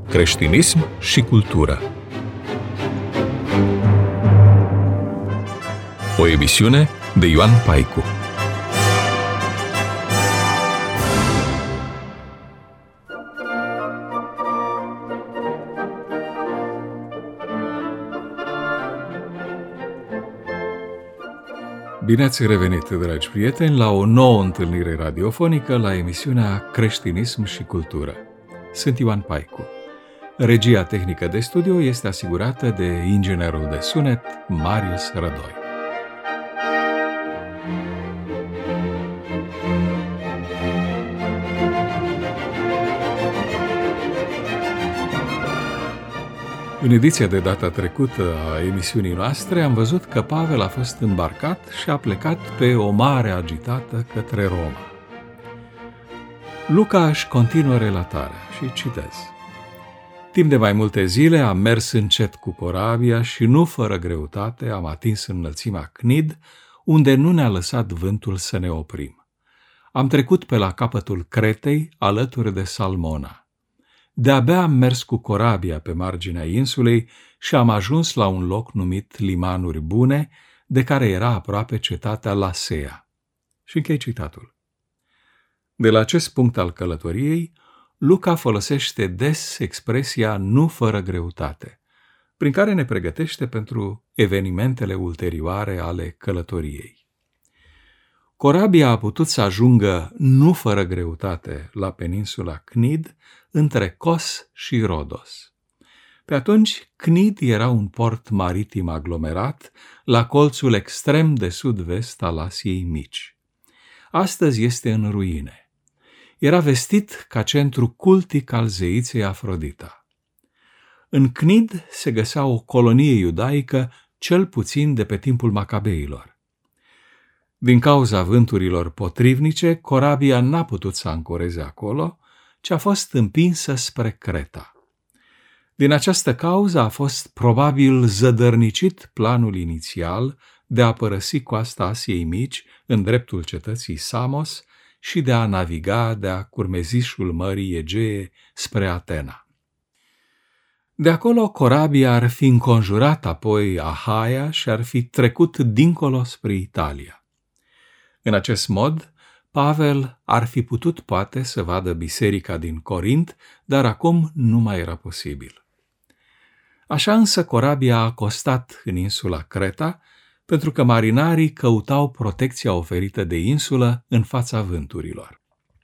creștinism și cultură. O emisiune de Ioan Paicu. Bine ați revenit, dragi prieteni, la o nouă întâlnire radiofonică la emisiunea Creștinism și cultură. Sunt Ioan Paicu. Regia tehnică de studio este asigurată de inginerul de sunet Marius Rădoi. În ediția de data trecută a emisiunii noastre am văzut că Pavel a fost îmbarcat și a plecat pe o mare agitată către Roma. Luca își continuă relatarea și citez. Timp de mai multe zile am mers încet cu corabia și nu fără greutate am atins înălțimea Cnid, unde nu ne-a lăsat vântul să ne oprim. Am trecut pe la capătul Cretei, alături de Salmona. De-abia am mers cu corabia pe marginea insulei și am ajuns la un loc numit Limanuri Bune, de care era aproape cetatea Lasea. Și închei citatul. De la acest punct al călătoriei, Luca folosește des expresia nu fără greutate, prin care ne pregătește pentru evenimentele ulterioare ale călătoriei. Corabia a putut să ajungă nu fără greutate la peninsula Cnid, între Kos și Rodos. Pe atunci, Cnid era un port maritim aglomerat la colțul extrem de sud-vest al Asiei Mici. Astăzi este în ruine. Era vestit ca centru cultic al zeiței Afrodita. În Cnid se găsea o colonie iudaică, cel puțin de pe timpul Macabeilor. Din cauza vânturilor potrivnice, corabia n-a putut să ancoreze acolo, ci a fost împinsă spre Creta. Din această cauză a fost probabil zădărnicit planul inițial de a părăsi coasta Asiei Mici în dreptul cetății Samos și de a naviga de-a curmezișul Mării Egee spre Atena. De acolo corabia ar fi înconjurat apoi Ahaia și ar fi trecut dincolo spre Italia. În acest mod, Pavel ar fi putut poate să vadă biserica din Corint, dar acum nu mai era posibil. Așa însă corabia a costat în insula Creta, pentru că marinarii căutau protecția oferită de insulă în fața vânturilor.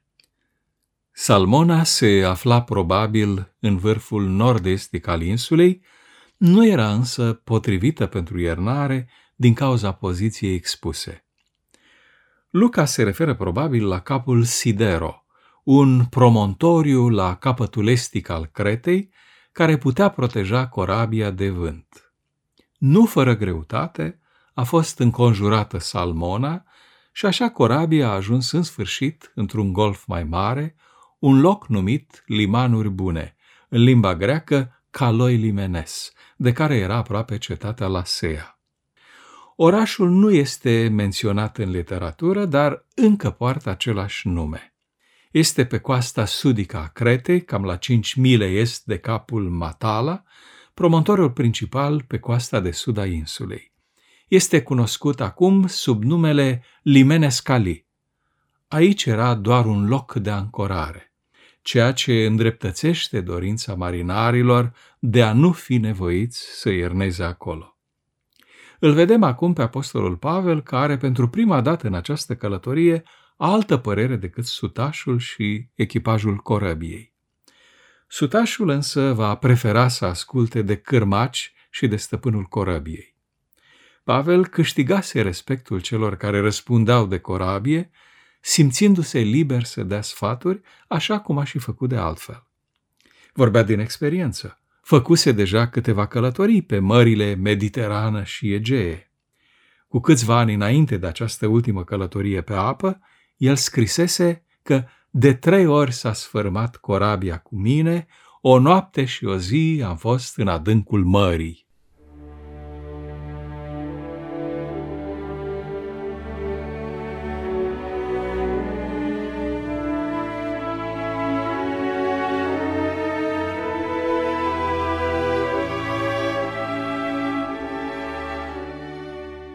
Salmona se afla probabil în vârful nord-estic al insulei, nu era însă potrivită pentru iernare din cauza poziției expuse. Luca se referă probabil la capul Sidero, un promontoriu la capătul estic al Cretei, care putea proteja corabia de vânt. Nu fără greutate a fost înconjurată Salmona și așa corabia a ajuns în sfârșit într-un golf mai mare, un loc numit Limanuri Bune, în limba greacă Kaloi Limenes, de care era aproape cetatea Lasea. Orașul nu este menționat în literatură, dar încă poartă același nume. Este pe coasta sudică a Cretei, cam la 5 mile est de capul Matala, promontoriul principal pe coasta de sud a insulei. Este cunoscut acum sub numele Limenes Kali. Aici era doar un loc de ancorare, ceea ce îndreptățește dorința marinarilor de a nu fi nevoiți să ierneze acolo. Îl vedem acum pe apostolul Pavel, care are pentru prima dată în această călătorie altă părere decât sutașul și echipajul corăbiei. Sutașul însă va prefera să asculte de cârmaci și de stăpânul corăbiei. Pavel câștigase respectul celor care răspundeau de corabie, simțindu-se liber să dea sfaturi, așa cum a și făcut de altfel. Vorbea din experiență. Făcuse deja câteva călătorii pe mările Mediterană și Egee. Cu câțiva ani înainte de această ultimă călătorie pe apă, el scrisese că de 3 ori s-a sfărâmat corabia cu mine, o noapte și o zi am fost în adâncul mării.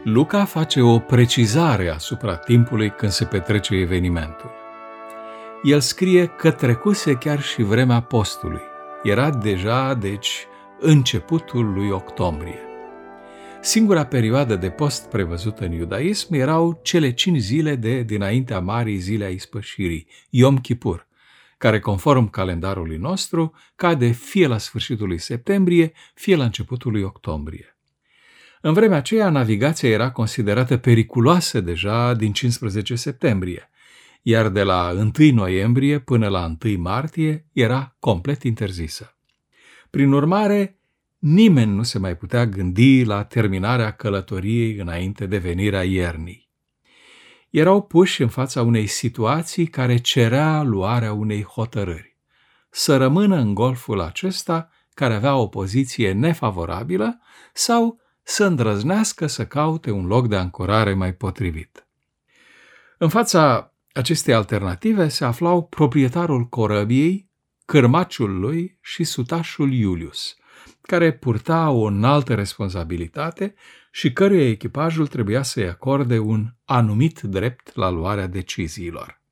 Luca face o precizare asupra timpului când se petrece evenimentul. El scrie că trecuse chiar și vremea postului. Era deja, deci, începutul lui octombrie. Singura perioadă de post prevăzută în iudaism erau cele 5 zile dinaintea Marii Zile a Ispășirii, Yom Kippur, care, conform calendarului nostru, cade fie la sfârșitul lui septembrie, fie la începutul lui octombrie. În vremea aceea, navigația era considerată periculoasă deja din 15 septembrie, iar de la 1 noiembrie până la 1 martie era complet interzisă. Prin urmare, nimeni nu se mai putea gândi la terminarea călătoriei înainte de venirea iernii. Erau puși în fața unei situații care cerea luarea unei hotărâri: să rămână în golful acesta, care avea o poziție nefavorabilă, sau să îndrăznească să caute un loc de ancorare mai potrivit. În fața acestei alternative se aflau proprietarul corăbiei, cârmaciul lui și sutașul Iulius, care purta o înaltă responsabilitate și căruia echipajul trebuia să-i acorde un anumit drept la luarea deciziilor.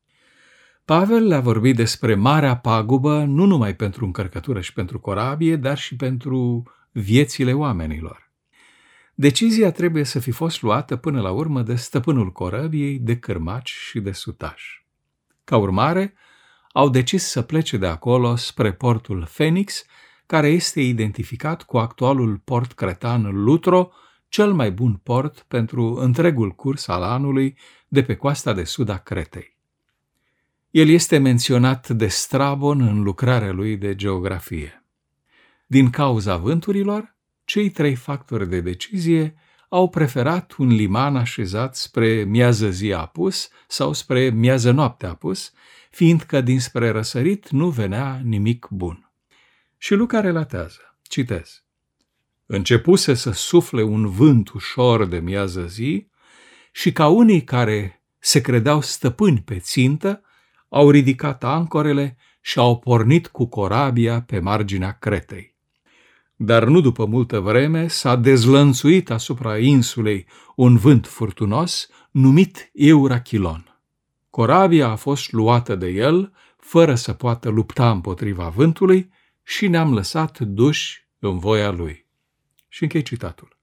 Pavel le-a vorbit despre marea pagubă nu numai pentru încărcătură și pentru corabie, dar și pentru viețile oamenilor. Decizia trebuie să fi fost luată până la urmă de stăpânul corăbiei, de cârmaci și de sutași. Ca urmare, au decis să plece de acolo spre portul Phoenix, care este identificat cu actualul port cretan Lutro, cel mai bun port pentru întregul curs al anului de pe coasta de sud a Cretei. El este menționat de Strabon în lucrarea lui de geografie. Din cauza vânturilor, cei 3 factori de decizie au preferat un liman așezat spre miază zi apus sau spre miază noapte apus, fiindcă dinspre răsărit nu venea nimic bun. Și Luca relatează, citez: începuse să sufle un vânt ușor de miază zi și ca unii care se credeau stăpâni pe țintă, au ridicat ancorele și au pornit cu corabia pe marginea Cretei. Dar nu după multă vreme s-a dezlănțuit asupra insulei un vânt furtunos numit Eurachilon. Corabia a fost luată de el, fără să poată lupta împotriva vântului, și ne-am lăsat duși în voia lui. Și închei citatul.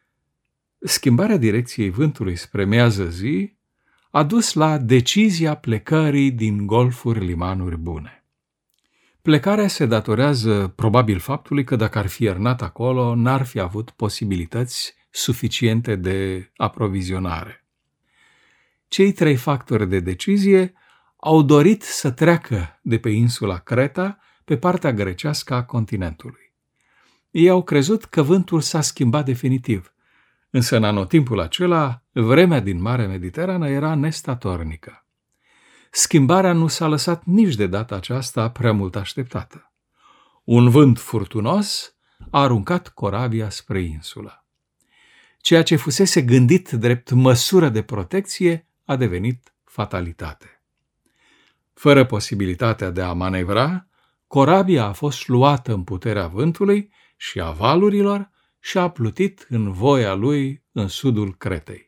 Schimbarea direcției vântului spre miază zi a dus la decizia plecării din golfuri limanuri bune. Plecarea se datorează probabil faptului că dacă ar fi iernat acolo, n-ar fi avut posibilități suficiente de aprovizionare. Cei 3 factori de decizie au dorit să treacă de pe insula Creta pe partea grecească a continentului. Ei au crezut că vântul s-a schimbat definitiv, însă în anotimpul acela, vremea din Marea Mediterană era nestatornică. Schimbarea nu s-a lăsat nici de data aceasta prea mult așteptată. Un vânt furtunos a aruncat corabia spre insulă. Ceea ce fusese gândit drept măsură de protecție a devenit fatalitate. Fără posibilitatea de a manevra, corabia a fost luată în puterea vântului și a valurilor și a plutit în voia lui în sudul Cretei.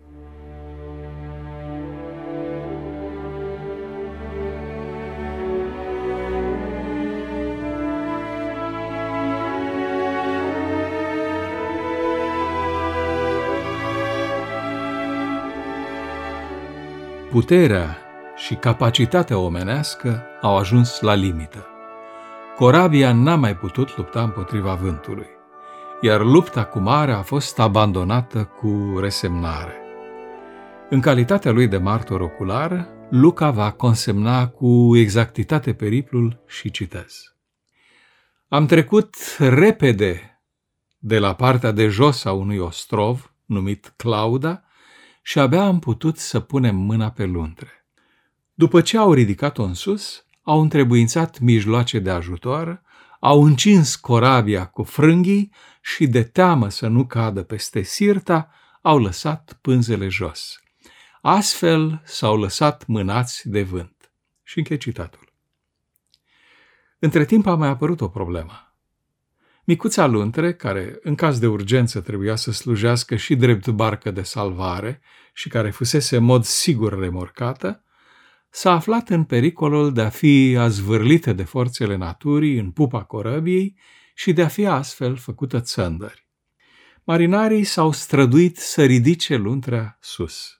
Puterea și capacitatea omenească au ajuns la limită. Corabia n-a mai putut lupta împotriva vântului, iar lupta cu marea a fost abandonată cu resemnare. În calitatea lui de martor ocular, Luca va consemna cu exactitate periplul și citez: am trecut repede de la partea de jos a unui ostrov, numit Clauda, și abia am putut să punem mâna pe luntre. După ce au ridicat-o în sus, au întrebuințat mijloace de ajutor, au încins corabia cu frânghii și, de teamă să nu cadă peste Sirta, au lăsat pânzele jos. Astfel s-au lăsat mânați de vânt. Și închei citatul. Între timp a mai apărut o problemă. Micuța luntre, care în caz de urgență trebuia să slujească și drept barcă de salvare și care fusese în mod sigur remorcată, s-a aflat în pericolul de a fi azvârlită de forțele naturii în pupa corăbiei și de a fi astfel făcută țândări. Marinarii s-au străduit să ridice luntrea sus.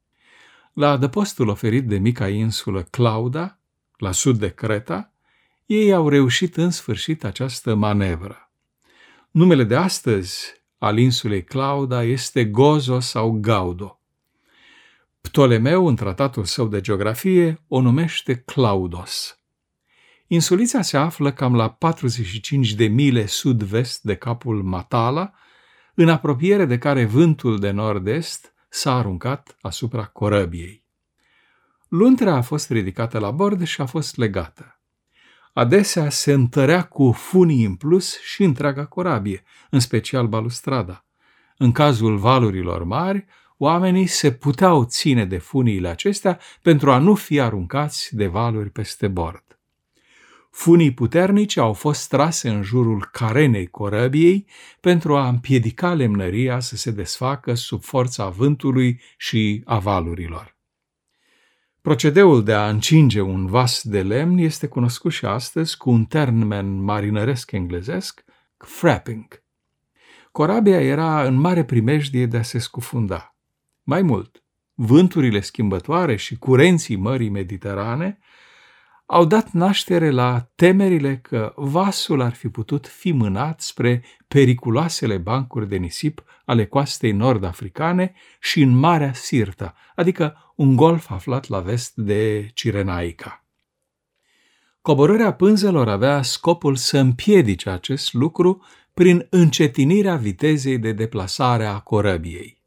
La adăpostul oferit de mica insulă Clauda, la sud de Creta, ei au reușit în sfârșit această manevră. Numele de astăzi al insulei Clauda este Gozo sau Gaudo. Ptolemeu, în tratatul său de geografie, o numește Claudos. Insulița se află cam la 45 de mile sud-vest de capul Matala, în apropiere de care vântul de nord-est s-a aruncat asupra corăbiei. Luntrea a fost ridicată la bord și a fost legată. Adesea se întărea cu funii în plus și întreaga corabie, în special balustrada. În cazul valurilor mari, oamenii se puteau ține de funiile acestea pentru a nu fi aruncați de valuri peste bord. Funii puternici au fost trase în jurul carenei corăbiei pentru a împiedica lemnăria să se desfacă sub forța vântului și a valurilor. Procedeul de a încinge un vas de lemn este cunoscut și astăzi cu un termen marinăresc englezesc, frapping. Corabia era în mare primejdie de a se scufunda. Mai mult, vânturile schimbătoare și curenții Mării Mediterane au dat naștere la temerile că vasul ar fi putut fi mânat spre periculoasele bancuri de nisip ale coastei nord-africane și în Marea Sirta, adică un golf aflat la vest de Cirenaica. Coborârea pânzelor avea scopul să împiedice acest lucru prin încetinirea vitezei de deplasare a corăbiei.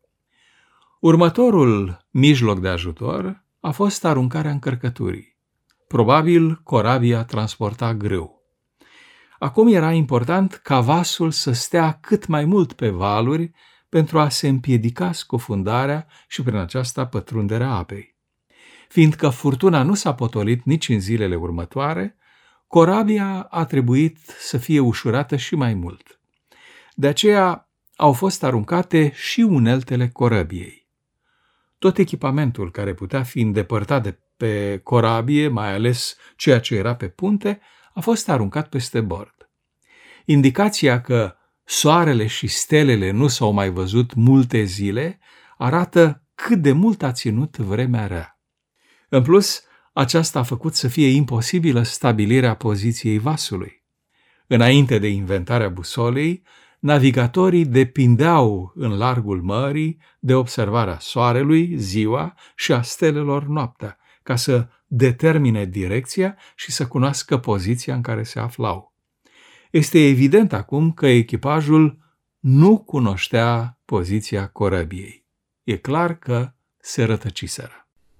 Următorul mijloc de ajutor a fost aruncarea încărcăturii. Probabil corabia transporta grâu. Acum era important ca vasul să stea cât mai mult pe valuri pentru a se împiedica scufundarea și prin aceasta pătrunderea apei. Fiindcă furtuna nu s-a potolit nici în zilele următoare, corabia a trebuit să fie ușurată și mai mult. De aceea au fost aruncate și uneltele corăbiei. Tot echipamentul care putea fi îndepărtat de pe corabie, mai ales ceea ce era pe punte, a fost aruncat peste bord. Indicația că soarele și stelele nu s-au mai văzut multe zile arată cât de mult a ținut vremea rea. În plus, aceasta a făcut să fie imposibilă stabilirea poziției vasului. Înainte de inventarea busolei, navigatorii depindeau în largul mării de observarea soarelui ziua și a stelelor noaptea, ca să determine direcția și să cunoască poziția în care se aflau. Este evident acum că echipajul nu cunoștea poziția corăbiei. E clar că se rătăciseră.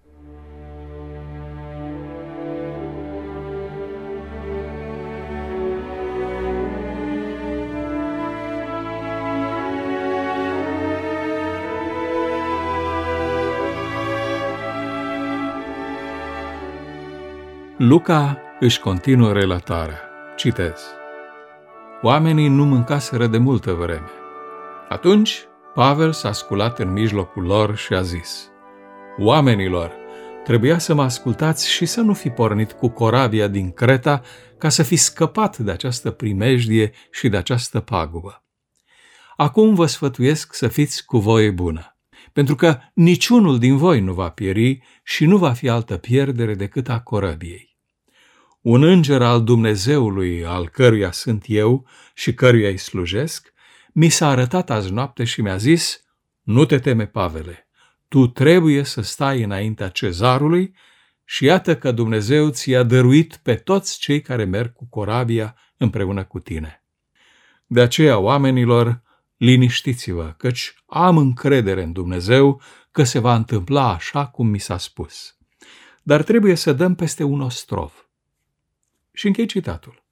Luca își continuă relatarea. Citez. Oamenii nu mâncaseră de multă vreme. Atunci Pavel s-a sculat în mijlocul lor și a zis: Oamenilor, trebuia să mă ascultați și să nu fi pornit cu corabia din Creta ca să fi scăpat de această primejdie și de această pagubă. Acum vă sfătuiesc să fiți cu voie bună, pentru că niciunul din voi nu va pieri și nu va fi altă pierdere decât a corăbiei. Un înger al Dumnezeului, al căruia sunt eu și căruia îi slujesc, mi s-a arătat azi noapte și mi-a zis: Nu te teme, Pavele, tu trebuie să stai înaintea cezarului și iată că Dumnezeu ți-a dăruit pe toți cei care merg cu corabia împreună cu tine. De aceea, oamenilor, liniștiți-vă, căci am încredere în Dumnezeu că se va întâmpla așa cum mi s-a spus. Dar trebuie să dăm peste un ostrov. Și închei citatul.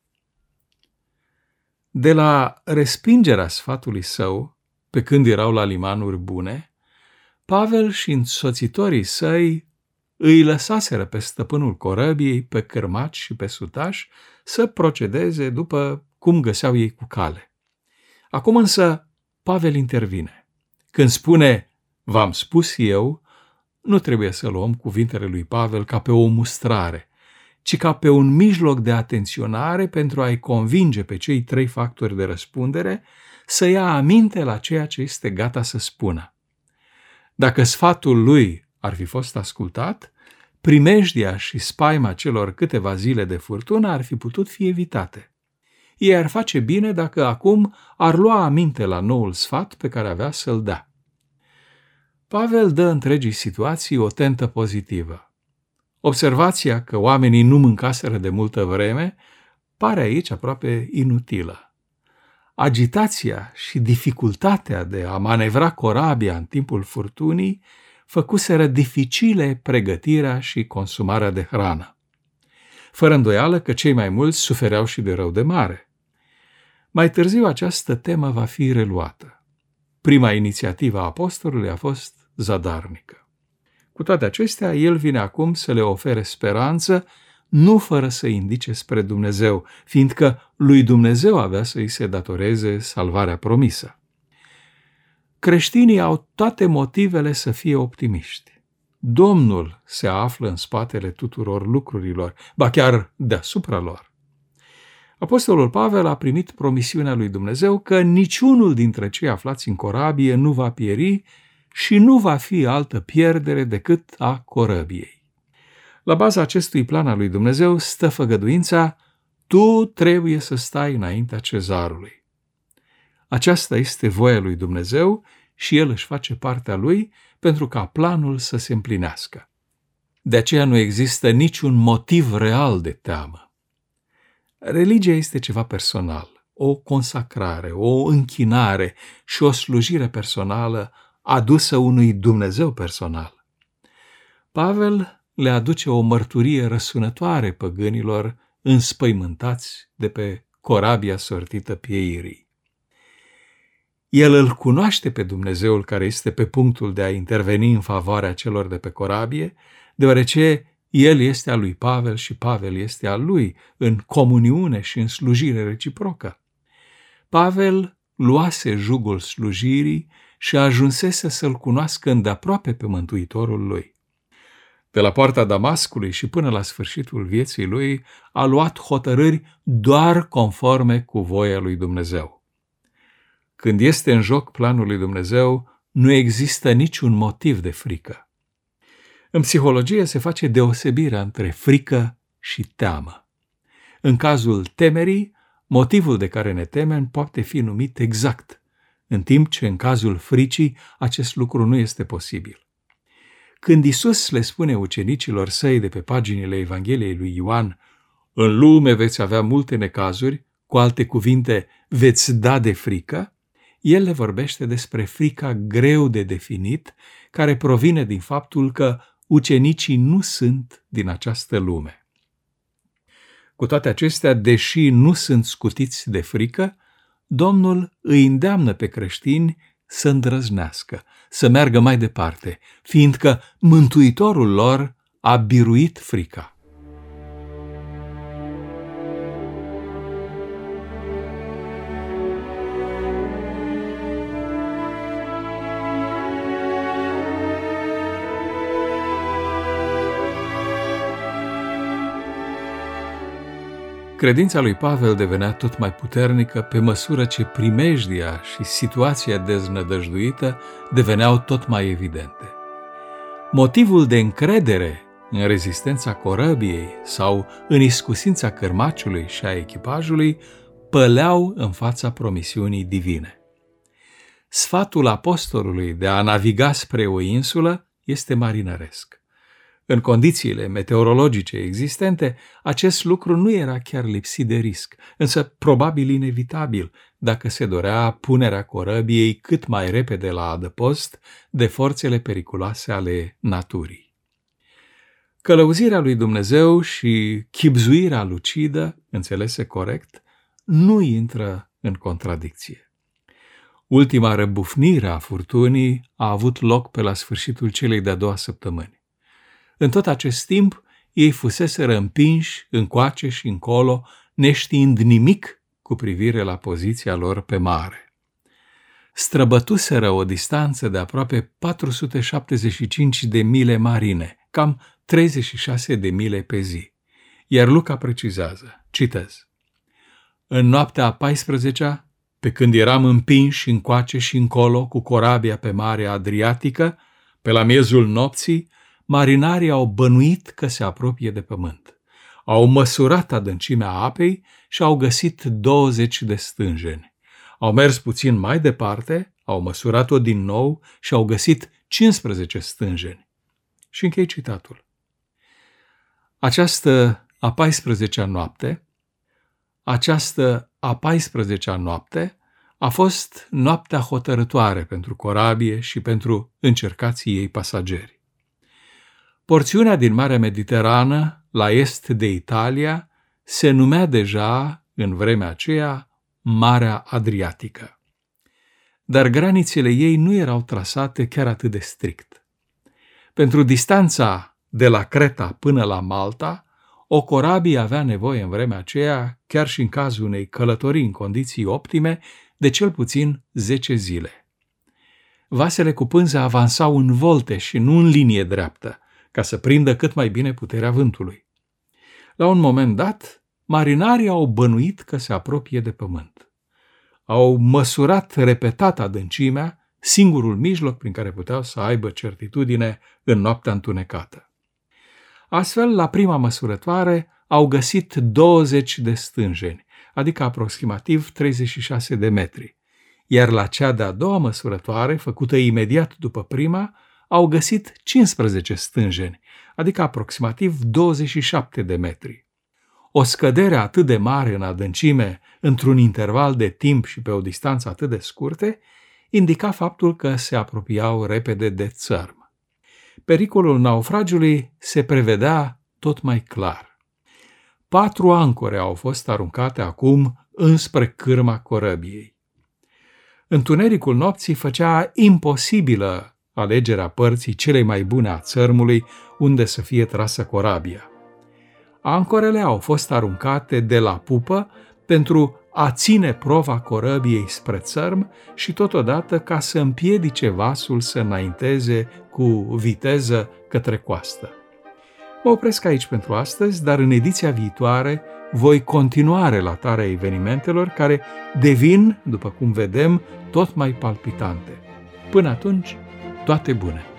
De la respingerea sfatului său, pe când erau la limanuri bune, Pavel și însoțitorii săi îi lăsaseră pe stăpânul corăbiei, pe cârmaci și pe sutași să procedeze după cum găseau ei cu cale. Acum însă Pavel intervine. Când spune, v-am spus eu, nu trebuie să luăm cuvintele lui Pavel ca pe o mustrare, ci ca pe un mijloc de atenționare pentru a-i convinge pe cei 3 factori de răspundere să ia aminte la ceea ce este gata să spună. Dacă sfatul lui ar fi fost ascultat, primejdia și spaima celor câteva zile de furtună ar fi putut fi evitate. Ei ar face bine dacă acum ar lua aminte la noul sfat pe care avea să-l dea. Pavel dă întregii situații o tentă pozitivă. Observația că oamenii nu mâncaseră de multă vreme pare aici aproape inutilă. Agitația și dificultatea de a manevra corabia în timpul furtunii făcuseră dificile pregătirea și consumarea de hrană. Fără îndoială că cei mai mulți sufereau și de rău de mare. Mai târziu această temă va fi reluată. Prima inițiativă a apostolului a fost zadarnică. Cu toate acestea, el vine acum să le ofere speranță, nu fără să indice spre Dumnezeu, fiindcă lui Dumnezeu avea să îi se datoreze salvarea promisă. Creștinii au toate motivele să fie optimiști. Domnul se află în spatele tuturor lucrurilor, ba chiar deasupra lor. Apostolul Pavel a primit promisiunea lui Dumnezeu că niciunul dintre cei aflați în corabie nu va pieri și nu va fi altă pierdere decât a corăbiei. La baza acestui plan al lui Dumnezeu stă făgăduința: tu trebuie să stai înaintea cezarului. Aceasta este voia lui Dumnezeu și el își face partea lui pentru ca planul să se împlinească. De aceea nu există niciun motiv real de teamă. Religia este ceva personal, o consacrare, o închinare și o slujire personală adusă unui Dumnezeu personal. Pavel le aduce o mărturie răsunătoare păgânilor înspăimântați de pe corabia sortită pieirii. El îl cunoaște pe Dumnezeul care este pe punctul de a interveni în favoarea celor de pe corabie, deoarece el este al lui Pavel și Pavel este al lui, în comuniune și în slujire reciprocă. Pavel luase jugul slujirii și ajunsese să-l cunoască îndeaproape pe Mântuitorul lui. De la poarta Damascului și până la sfârșitul vieții lui a luat hotărâri doar conforme cu voia lui Dumnezeu. Când este în joc planul lui Dumnezeu, nu există niciun motiv de frică. În psihologie se face deosebirea între frică și teamă. În cazul temerii, motivul de care ne temem poate fi numit exact, în timp ce în cazul fricii acest lucru nu este posibil. Când Iisus le spune ucenicilor săi de pe paginile Evangheliei lui Ioan: în lume veți avea multe necazuri, cu alte cuvinte, veți da de frică, el le vorbește despre frica greu de definit, care provine din faptul că ucenicii nu sunt din această lume. Cu toate acestea, deși nu sunt scutiți de frică, Domnul îi îndeamnă pe creștini să îndrăznească, să meargă mai departe, fiindcă Mântuitorul lor a biruit frica. Credința lui Pavel devenea tot mai puternică pe măsură ce primejdia și situația deznădăjduită deveneau tot mai evidente. Motivul de încredere în rezistența corăbiei sau în iscusința cărmaciului și a echipajului păleau în fața promisiunii divine. Sfatul apostolului de a naviga spre o insulă este marinăresc. În condițiile meteorologice existente, acest lucru nu era chiar lipsit de risc, însă probabil inevitabil dacă se dorea punerea corăbiei cât mai repede la adăpost de forțele periculoase ale naturii. Călăuzirea lui Dumnezeu și chibzuirea lucidă, înțelese corect, nu intră în contradicție. Ultima răbufnire a furtunii a avut loc pe la sfârșitul celei de-a doua săptămâni. În tot acest timp, ei fuseseră împinși încoace și încolo, neștiind nimic cu privire la poziția lor pe mare. străbătuseră o distanță de aproape 475 de mile marine, cam 36 de mile pe zi. Iar Luca precizează, citez: în noaptea a 14-a, pe când eram împinși încoace și încolo cu corabia pe Marea Adriatică, pe la miezul nopții, marinarii au bănuit că se apropie de pământ. Au măsurat adâncimea apei și au găsit 20 de stânjeni. Au mers puțin mai departe, au măsurat-o din nou și au găsit 15 stânjeni. Și închei citatul. Această a 14-a noapte a fost noaptea hotărătoare pentru corabie și pentru încercații ei pasageri. Porțiunea din Marea Mediterană, la est de Italia, se numea deja, în vremea aceea, Marea Adriatică. Dar granițele ei nu erau trasate chiar atât de strict. Pentru distanța de la Creta până la Malta, o corabie avea nevoie în vremea aceea, chiar și în cazul unei călătorii în condiții optime, de cel puțin 10 zile. Vasele cu pânză avansau în volte și nu în linie dreaptă, ca să prindă cât mai bine puterea vântului. La un moment dat, marinarii au bănuit că se apropie de pământ. Au măsurat repetat adâncimea, singurul mijloc prin care puteau să aibă certitudine în noaptea întunecată. Astfel, la prima măsurătoare, au găsit 20 de stânjeni, adică aproximativ 36 de metri, iar la cea de-a doua măsurătoare, făcută imediat după prima, au găsit 15 stânjeni, adică aproximativ 27 de metri. O scădere atât de mare în adâncime, într-un interval de timp și pe o distanță atât de scurte, indica faptul că se apropiau repede de țărm. Pericolul naufragiului se prevedea tot mai clar. 4 ancore au fost aruncate acum înspre cârma corăbiei. Întunericul nopții făcea imposibilă alegerea părții celei mai bune a țărmului unde să fie trasă corabia. Ancorele au fost aruncate de la pupă pentru a ține prova corăbiei spre țărm și totodată ca să împiedice vasul să înainteze cu viteză către coastă. Mă opresc aici pentru astăzi, dar în ediția viitoare voi continua relatarea evenimentelor care devin, după cum vedem, tot mai palpitante. Până atunci, toate bune!